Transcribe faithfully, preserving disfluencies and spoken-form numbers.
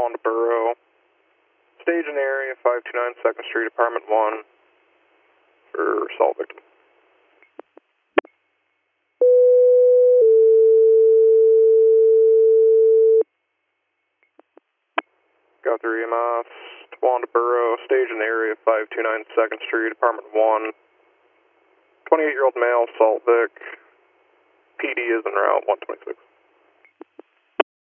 Tawanda Borough. Staging area, five two nine second Street, Apartment one, for assault victim. Go through E M S, Tawanda Borough, staging area, five two nine second Street, Apartment one. twenty-eight-year-old male, assault vic. P D is en route, one twenty-six.